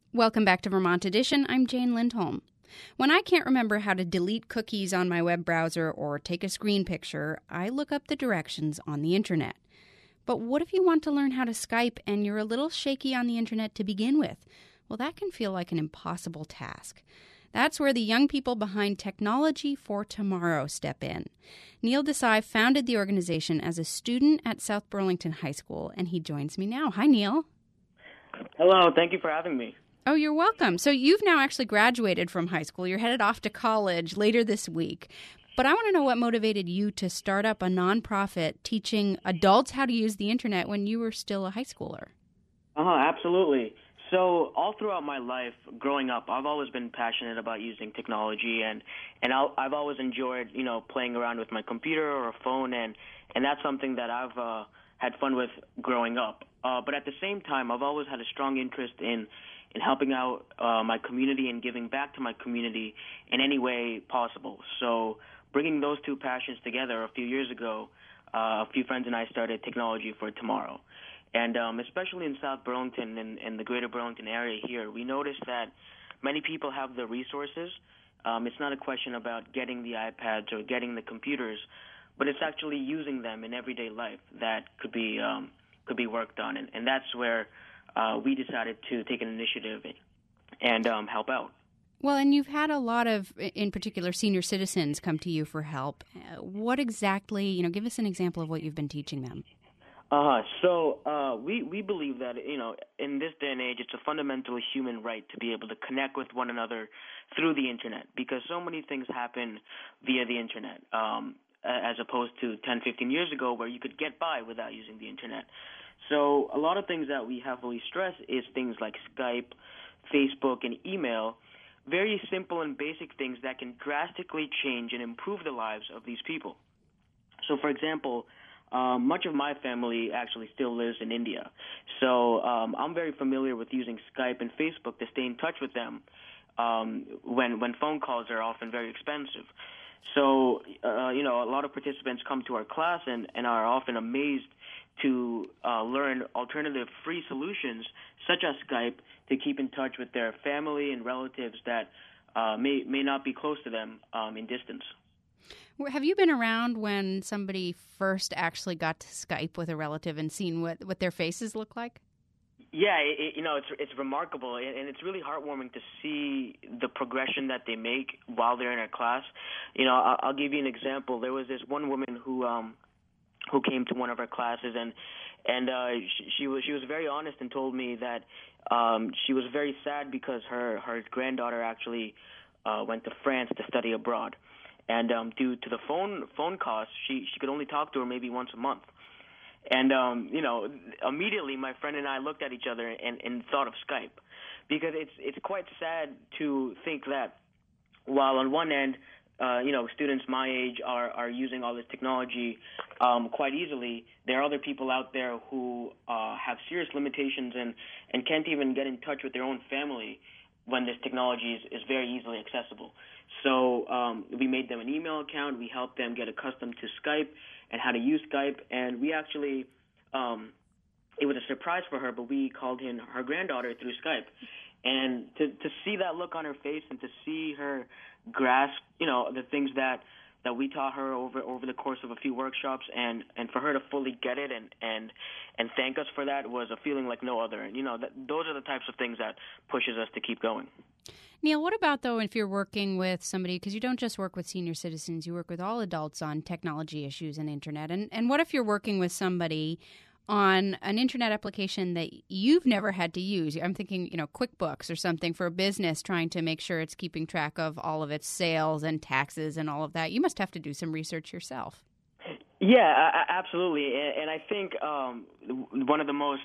Welcome back to Vermont Edition. I'm Jane Lindholm. When I can't remember how to delete cookies on my web browser or take a screen picture, I look up the directions on the internet. But what if you want to learn how to Skype and you're a little shaky on the internet to begin with? Well, that can feel like an impossible task. That's where the young people behind Technology for Tomorrow step in. Neil Desai founded the organization as a student at South Burlington High School, and he joins me now. Hi, Neil. Hello. Thank you for having me. Oh, you're welcome. So you've now actually graduated from high school. You're headed off to college later this week. But I want to know what motivated you to start up a nonprofit teaching adults how to use the internet when you were still a high schooler. Absolutely. So all throughout my life, growing up, I've always been passionate about using technology, and I've always enjoyed, playing around with my computer or a phone, and that's something that I've had fun with growing up. But at the same time, I've always had a strong interest in helping out my community and giving back to my community in any way possible. So bringing those two passions together a few years ago, a few friends and I started Technology for Tomorrow. And especially in South Burlington and the greater Burlington area here, we noticed that many people have the resources. It's not a question about getting the iPads or getting the computers, but it's actually using them in everyday life that could be worked on. And that's where we decided to take an initiative and help out. Well, and you've had a lot of, in particular, senior citizens come to you for help. What exactly, give us an example of what you've been teaching them. So we believe that, in this day and age, it's a fundamental human right to be able to connect with one another through the internet, because so many things happen via the internet, as opposed to 10, 15 years ago where you could get by without using the internet. So a lot of things that we heavily stress is things like Skype, Facebook, and email, very simple and basic things that can drastically change and improve the lives of these people. So, for example, much of my family actually still lives in India. So I'm very familiar with using Skype and Facebook to stay in touch with them when phone calls are often very expensive. So, a lot of participants come to our class and are often amazed to learn alternative free solutions such as Skype to keep in touch with their family and relatives that may not be close to them in distance. Have you been around when somebody first actually got to Skype with a relative and seen what their faces look like? Yeah, it's remarkable, and it's really heartwarming to see the progression that they make while they're in our class. I'll give you an example. There was this one woman who came to one of our classes, and she was very honest and told me that she was very sad because her granddaughter actually went to France to study abroad. And due to the phone costs, she could only talk to her maybe once a month. And, immediately my friend and I looked at each other and thought of Skype, because it's quite sad to think that while on one end, students my age are using all this technology quite easily, there are other people out there who have serious limitations and can't even get in touch with their own family when this technology is very easily accessible. So we made them an email account. We helped them get accustomed to Skype and how to use Skype. And we actually, it was a surprise for her, but we called in her granddaughter through Skype. And to see that look on her face and to see her grasp, the things that we taught her over the course of a few workshops, and for her to fully get it and thank us for that was a feeling like no other. And, those are the types of things that pushes us to keep going. Neil, what about, though, if you're working with somebody, because you don't just work with senior citizens, you work with all adults on technology issues and internet. And what if you're working with somebody on an internet application that you've never had to use? I'm thinking, QuickBooks or something for a business trying to make sure it's keeping track of all of its sales and taxes and all of that. You must have to do some research yourself. Yeah, absolutely, and I think one of the most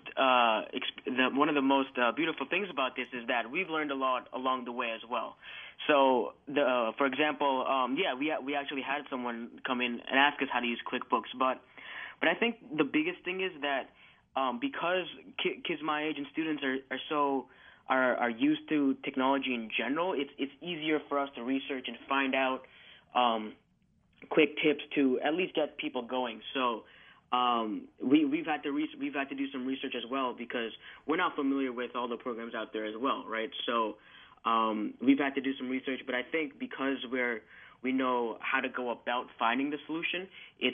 beautiful things about this is that we've learned a lot along the way as well. So, for example, we actually had someone come in and ask us how to use QuickBooks, but I think the biggest thing is that because kids my age and students are used to technology in general, it's easier for us to research and find out quick tips to at least get people going. So we've had to do some research as well because we're not familiar with all the programs out there as well, right? So we've had to do some research, but I think because we know how to go about finding the solution,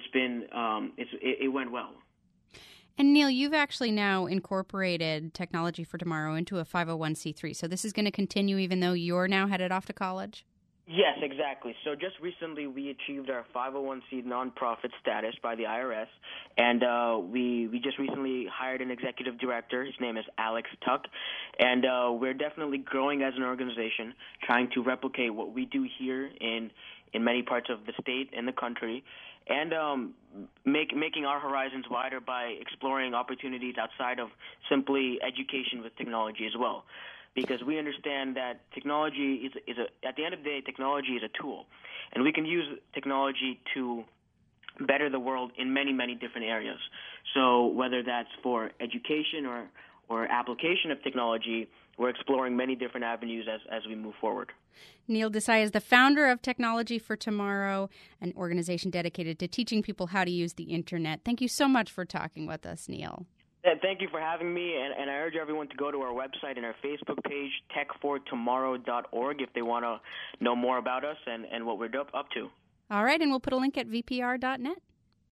it went well. And Neil, you've actually now incorporated Technology for Tomorrow into a 501c3. So this is going to continue even though you're now headed off to college? Yes, exactly. So just recently we achieved our 501c nonprofit status by the IRS, and we just recently hired an executive director. His name is Alex Tuck, and we're definitely growing as an organization, trying to replicate what we do here in many parts of the state and the country, and making our horizons wider by exploring opportunities outside of simply education with technology as well. Because we understand that technology is at the end of the day, technology is a tool, and we can use technology to better the world in many, many different areas. So whether that's for education or application of technology, we're exploring many different avenues as we move forward. Neil Desai is the founder of Technology for Tomorrow, an organization dedicated to teaching people how to use the Internet. Thank you so much for talking with us, Neil. Thank you for having me, and I urge everyone to go to our website and our Facebook page, techfortomorrow.org, if they want to know more about us and what we're up to. All right, and we'll put a link at vpr.net.